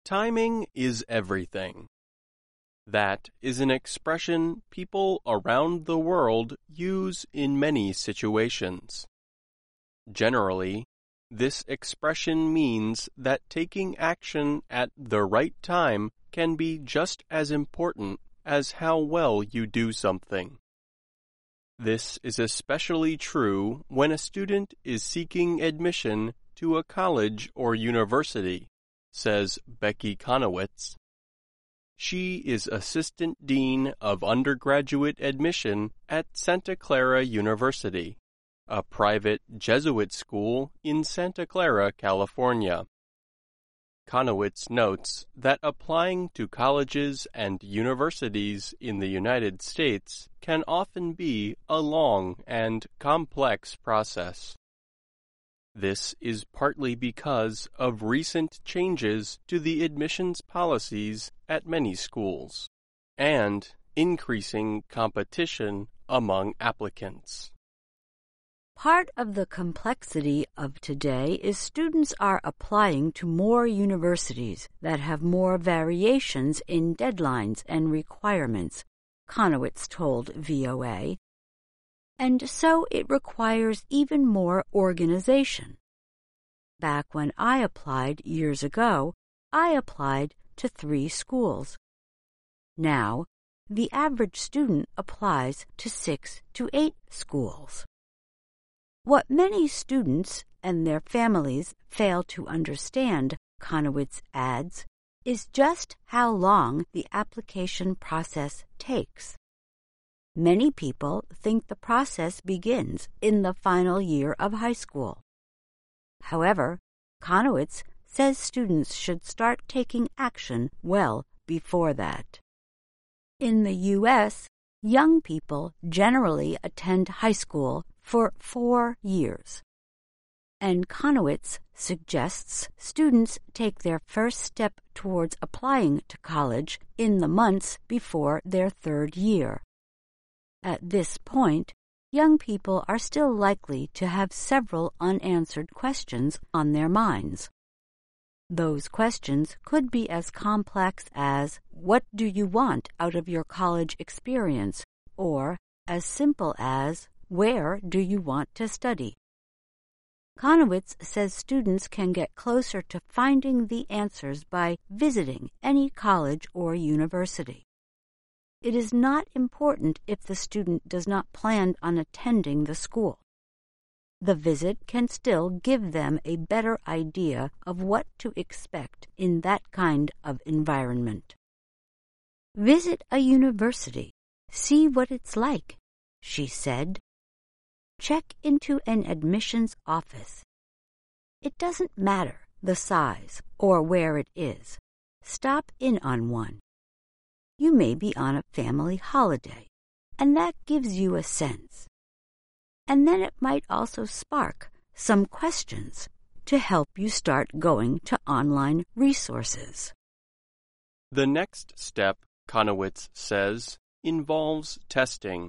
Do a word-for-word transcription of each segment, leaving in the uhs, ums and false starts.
Timing is everything. That is an expression people around the world use in many situations. Generally, this expression means that taking action at the right time can be just as important as how well you do something. This is especially true when a student is seeking admission to a college or university, says Becky Conowitz. She is Assistant Dean of Undergraduate Admission at Santa Clara University, a private Jesuit school in Santa Clara, California. Conowitz notes that applying to colleges and universities in the United States can often be a long and complex process. This is partly because of recent changes to the admissions policies at many schools, and increasing competition among applicants. Part of the complexity of today is students are applying to more universities that have more variations in deadlines and requirements, Conowitz told V O A. And so it requires even more organization. Back when I applied years ago, I applied to three schools. Now, the average student applies to six to eight schools. What many students and their families fail to understand, Conowitz adds, is just how long the application process takes. Many people think the process begins in the final year of high school. However, Conowitz says students should start taking action well before that. In the U S, young people generally attend high school for four years. And Conowitz suggests students take their first step towards applying to college in the months before their third year. At this point, young people are still likely to have several unanswered questions on their minds. Those questions could be as complex as, what do you want out of your college experience? Or as simple as, where do you want to study? Conowitz says students can get closer to finding the answers by visiting any college or university. It is not important if the student does not plan on attending the school. The visit can still give them a better idea of what to expect in that kind of environment. Visit a university. See what it's like, she said. Check into an admissions office. It doesn't matter the size or where it is. Stop in on one. You may be on a family holiday, and that gives you a sense. And then it might also spark some questions to help you start going to online resources. The next step, Conowitz says, involves testing.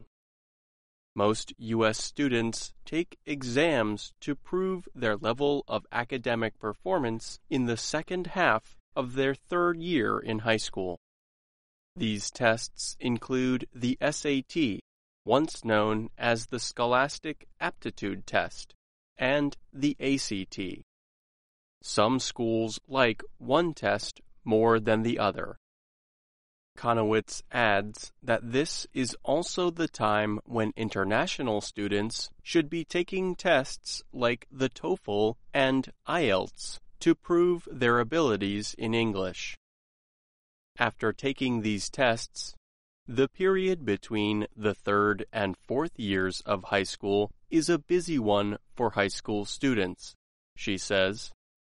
Most U S students take exams to prove their level of academic performance in the second half of their third year in high school. These tests include the S A T, once known as the Scholastic Aptitude Test, and the A C T. Some schools like one test more than the other. Conowitz adds that this is also the time when international students should be taking tests like the TOEFL and I E L T S to prove their abilities in English. After taking these tests, the period between the third and fourth years of high school is a busy one for high school students, she says.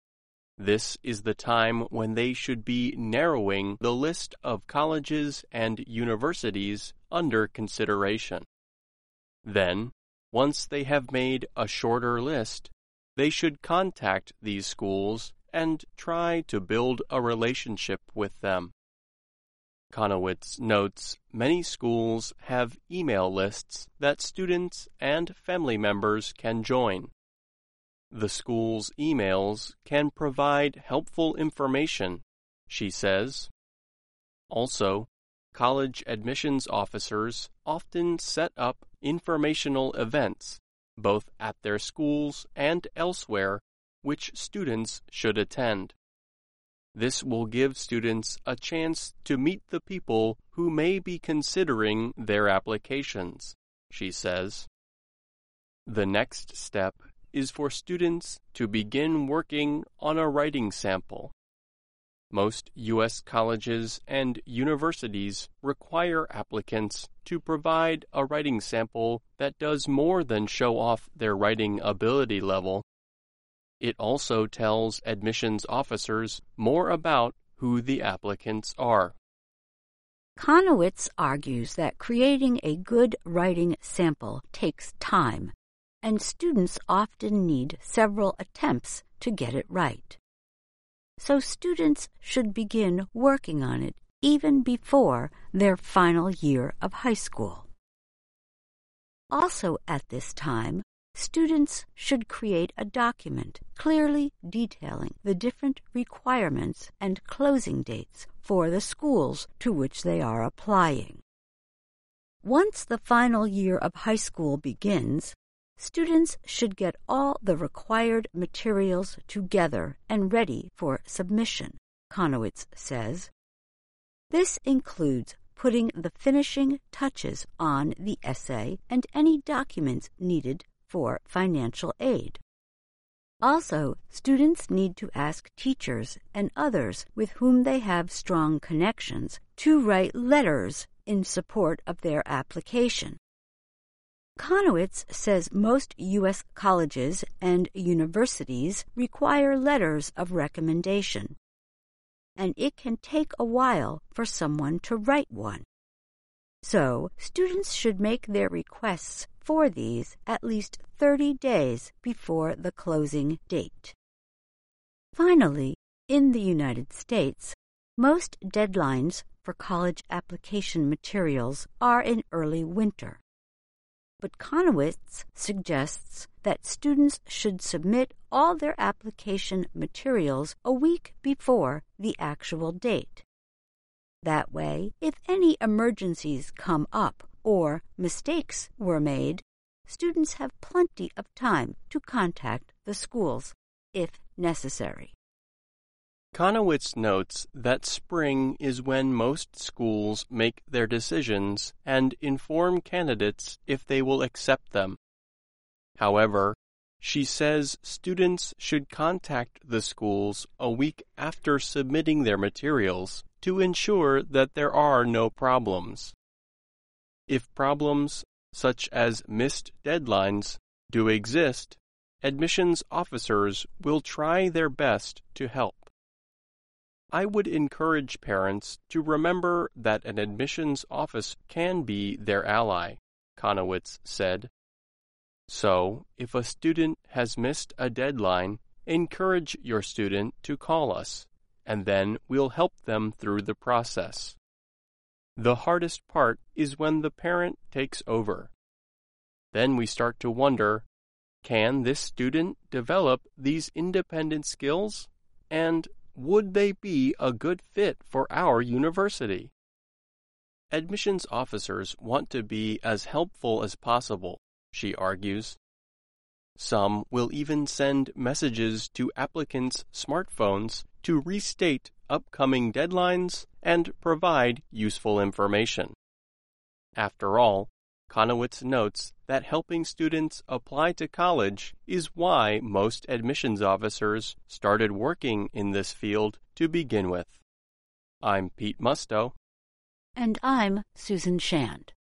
This is the time when they should be narrowing the list of colleges and universities under consideration. Then, once they have made a shorter list, they should contact these schools and try to build a relationship with them. Conowitz notes many schools have email lists that students and family members can join. The school's emails can provide helpful information, she says. Also, college admissions officers often set up informational events, both at their schools and elsewhere, which students should attend. This will give students a chance to meet the people who may be considering their applications, she says. The next step is for students to begin working on a writing sample. Most U S colleges and universities require applicants to provide a writing sample that does more than show off their writing ability level. It also tells admissions officers more about who the applicants are. Conowitz argues that creating a good writing sample takes time, and students often need several attempts to get it right. So students should begin working on it even before their final year of high school. Also at this time, students should create a document clearly detailing the different requirements and closing dates for the schools to which they are applying. Once the final year of high school begins, students should get all the required materials together and ready for submission, Conowitz says. This includes putting the finishing touches on the essay and any documents needed for financial aid. Also, students need to ask teachers and others with whom they have strong connections to write letters in support of their application. Conowitz says most U S colleges and universities require letters of recommendation, and it can take a while for someone to write one. So, students should make their requests for these at least thirty days before the closing date. Finally, in the United States, most deadlines for college application materials are in early winter. But Conowitz suggests that students should submit all their application materials a week before the actual date. That way, if any emergencies come up or mistakes were made, students have plenty of time to contact the schools, if necessary. Conowitz notes that spring is when most schools make their decisions and inform candidates if they will accept them. However, she says students should contact the schools a week after submitting their materials to ensure that there are no problems. If problems, such as missed deadlines, do exist, admissions officers will try their best to help. I would encourage parents to remember that an admissions office can be their ally, Conowitz said. So, if a student has missed a deadline, encourage your student to call us, and then we'll help them through the process. The hardest part is when the parent takes over. Then we start to wonder, can this student develop these independent skills? And would they be a good fit for our university? Admissions officers want to be as helpful as possible, she argues. Some will even send messages to applicants' smartphones to restate upcoming deadlines and provide useful information. After all, Conowitz notes that helping students apply to college is why most admissions officers started working in this field to begin with. I'm Pete Musto. And I'm Susan Shand.